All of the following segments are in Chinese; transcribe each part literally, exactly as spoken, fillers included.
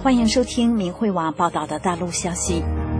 欢迎收听明慧网报道的大陆消息。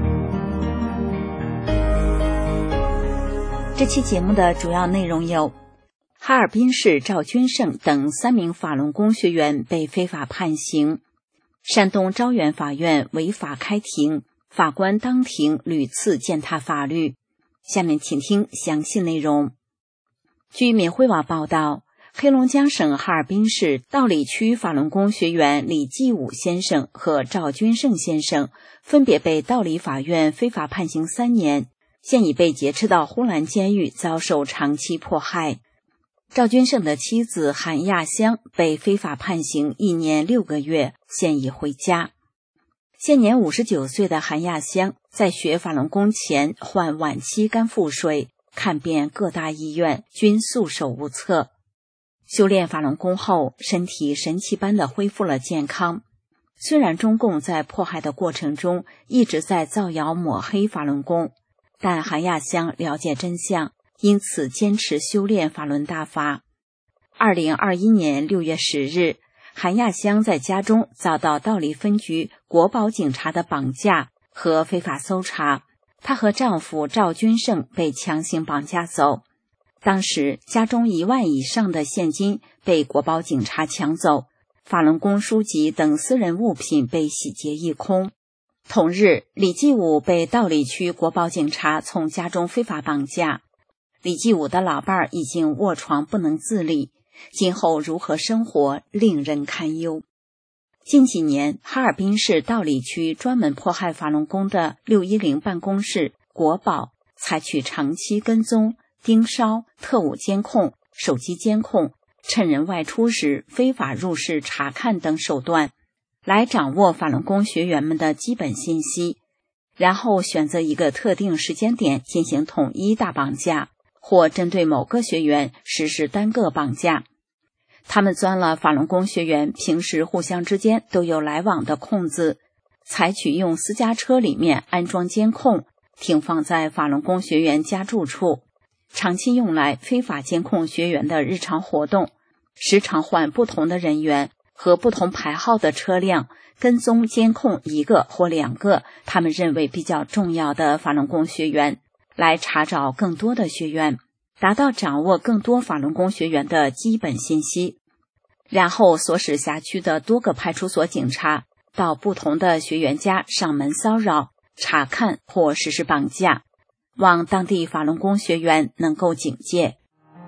这期节目的主要内容有：哈尔滨市赵君胜等三名法轮功学员被非法判刑；山东招远法院违法开庭，法官当庭屡次践踏法律。下面请听详细内容。据明慧网报道，黑龙江省哈尔滨市道里区法轮功学员李继武先生和赵君胜先生分别被道里法院非法判刑三年，现已被劫持到呼兰监狱遭受长期迫害。赵君胜的妻子韩亚香被非法判刑一年六个月，现已回家。现年五十九岁的韩亚香在学法轮功前患晚期肝腹水，看遍各大医院均束手无策。修炼法轮功后，身体神奇般的恢复了健康。虽然中共在迫害的过程中一直在造谣抹黑法轮功，但韩亚香了解真相，因此坚持修炼法轮大法。二零二一年六月十日，韩亚香在家中遭到道里分局国保警察的绑架和非法搜查，她和丈夫赵君胜被强行绑架走。当时家中一万以上的现金被国保警察抢走，法轮功书籍等私人物品被洗劫一空。同日，李继武被道里区国保警察从家中非法绑架。李继武的老伴儿已经卧床不能自理，今后如何生活令人堪忧。近几年，哈尔滨市道里区专门迫害法轮功的六一零办公室、国保采取长期跟踪、盯梢、特务监控、手机监控，趁人外出时非法入室查看等手段，来掌握法轮功学员们的基本信息，然后选择一个特定时间点进行统一大绑架，或针对某个学员实施单个绑架。他们钻了法轮功学员平时互相之间都有来往的空子，采取用私家车里面安装监控，停放在法轮功学员家住处，长期用来非法监控学员的日常活动，时常换不同的人员和不同牌号的车辆，跟踪监控一个或两个他们认为比较重要的法轮功学员，来查找更多的学员，达到掌握更多法轮功学员的基本信息，然后所使辖区的多个派出所警察到不同的学员家上门骚扰、查看或实施绑架，望当地法轮功学员能够警戒。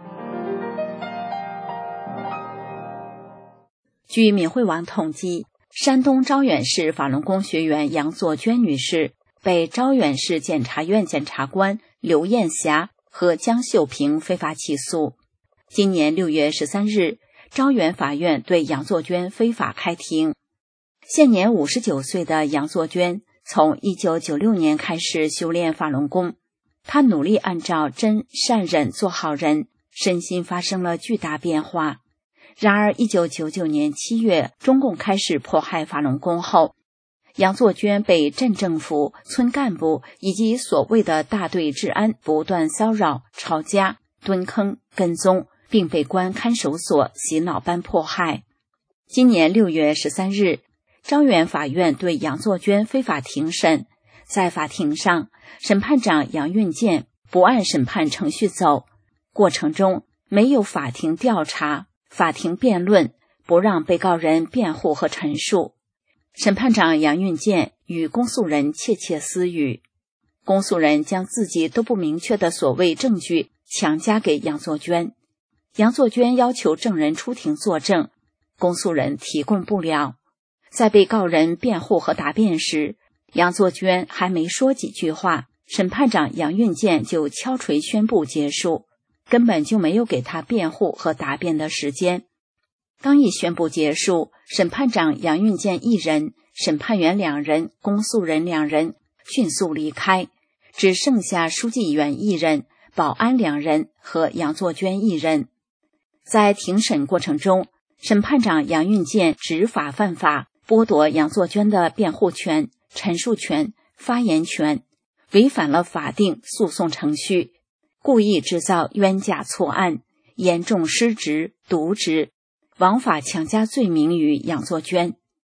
据明慧网统计，山东招远市法轮功学员杨作娟女士被招远市检察院检察官刘艳霞和江秀平非法起诉。今年六月十三日，招远法院对杨作娟非法开庭。现年五十九岁的杨作娟从一九九六年开始修炼法轮功，她努力按照真善忍做好人，身心发生了巨大变化。然而一九九九年七月，中共开始迫害法轮功后，杨作娟被镇政府、村干部以及所谓的大队治安不断骚扰、抄家、蹲坑、跟踪，并被关看守所洗脑般迫害。今年六月十三日，招远法院对杨作娟非法庭审。在法庭上，审判长杨运健不按审判程序走，过程中没有法庭调查、法庭辩论，不让被告人辩护和陈述。审判长杨运健与公诉人窃窃私语，公诉人将自己都不明确的所谓证据强加给杨作娟。杨作娟要求证人出庭作证，公诉人提供不了。在被告人辩护和答辩时，杨作娟还没说几句话，审判长杨运健就敲锤宣布结束，根本就没有给他辩护和答辩的时间。刚一宣布结束，审判长杨运健一人、审判员两人、公诉人两人迅速离开，只剩下书记员一人、保安两人和杨作娟一人。在庭审过程中，审判长杨运健执法犯法，剥夺杨作娟的辩护权、陈述权、发言权，违反了法定诉讼程序，故意制造冤假错案，严重失职、渎职，枉法强加罪名于杨作娟。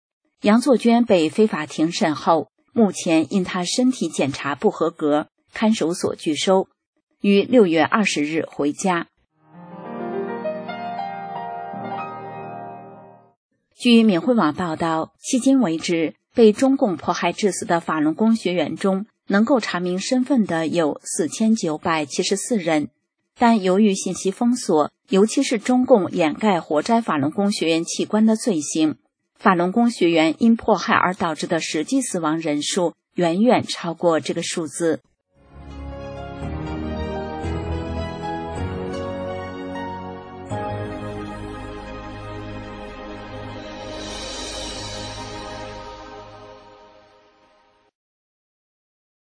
杨作娟被非法庭审后，目前因她身体检查不合格，看守所拒收，于六月二十日回家。据闽汇网报道，迄今为止，被中共迫害致死的法轮功学员中，能够查明身份的有四千九百七十四人，但由于信息封锁，尤其是中共掩盖活摘法轮功学员器官的罪行，法轮功学员因迫害而导致的实际死亡人数远远超过这个数字。